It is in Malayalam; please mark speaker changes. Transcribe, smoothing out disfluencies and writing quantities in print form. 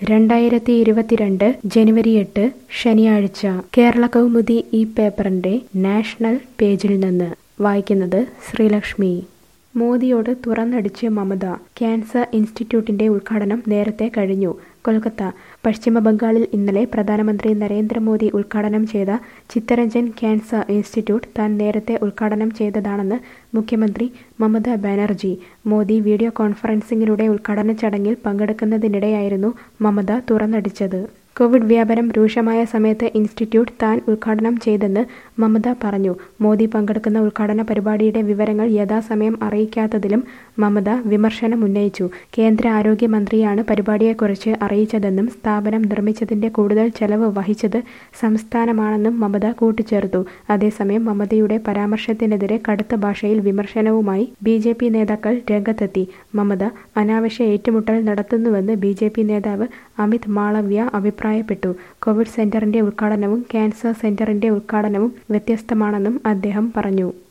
Speaker 1: 2022 ജനുവരി 8 ശനിയാഴ്ച കേരള കൗമുദി ഈ പേപ്പറിന്റെ നാഷണൽ പേജിൽ നിന്ന് വായിക്കുന്നത് ശ്രീലക്ഷ്മി. മോദിയോട് തുറന്നടിച്ച് മമത. ക്യാൻസർ ഇൻസ്റ്റിറ്റ്യൂട്ടിന്റെ ഉദ്ഘാടനം നേരത്തെ കഴിഞ്ഞു. കൊൽക്കത്ത. പശ്ചിമ ബംഗാളിൽ ഇന്നലെ പ്രധാനമന്ത്രി നരേന്ദ്രമോദി ഉദ്ഘാടനം ചെയ്ത ചിത്തരഞ്ജൻ ക്യാൻസർ ഇൻസ്റ്റിറ്റ്യൂട്ട് താൻ നേരത്തെ ഉദ്ഘാടനം ചെയ്തതാണെന്ന് മുഖ്യമന്ത്രി മമത ബാനർജി. മോദി വീഡിയോ കോൺഫറൻസിംഗിലൂടെ ഉദ്ഘാടന ചടങ്ങിൽ പങ്കെടുക്കുന്നതിനിടെയായിരുന്നു മമത തുറന്നടിച്ചത്. കോവിഡ് വ്യാപനം രൂക്ഷമായ സമയത്ത് ഇൻസ്റ്റിറ്റ്യൂട്ട് താൻ ഉദ്ഘാടനം ചെയ്തെന്ന് മമത പറഞ്ഞു. മോദി പങ്കെടുക്കുന്ന ഉദ്ഘാടന പരിപാടിയുടെ വിവരങ്ങൾ യഥാസമയം അറിയിക്കാത്തതിലും മമത വിമർശനമുന്നയിച്ചു. കേന്ദ്ര ആരോഗ്യമന്ത്രിയാണ് പരിപാടിയെക്കുറിച്ച് അറിയിച്ചതെന്നും സ്ഥാപനം നിർമ്മിച്ചതിന്റെ കൂടുതൽ ചെലവ് വഹിച്ചത് സംസ്ഥാനമാണെന്നും മമത കൂട്ടിച്ചേർത്തു. അതേസമയം മമതയുടെ പരാമർശത്തിനെതിരെ കടുത്ത ഭാഷയിൽ വിമർശനവുമായി ബി.ജെ.പി. നേതാക്കൾ രംഗത്തെത്തി. മമത അനാവശ്യ ഏറ്റുമുട്ടൽ നടത്തുന്നുവെന്ന് ബി.ജെ.പി. നേതാവ് അമിത് മാളവ്യ അഭിപ്രായപ്പെട്ടു. കോവിഡ് സെന്ററിന്റെ ഉദ്ഘാടനവും ക്യാൻസർ സെന്ററിന്റെ ഉദ്ഘാടനവും വ്യത്യസ്തമാണെന്നും അദ്ദേഹം പറഞ്ഞു.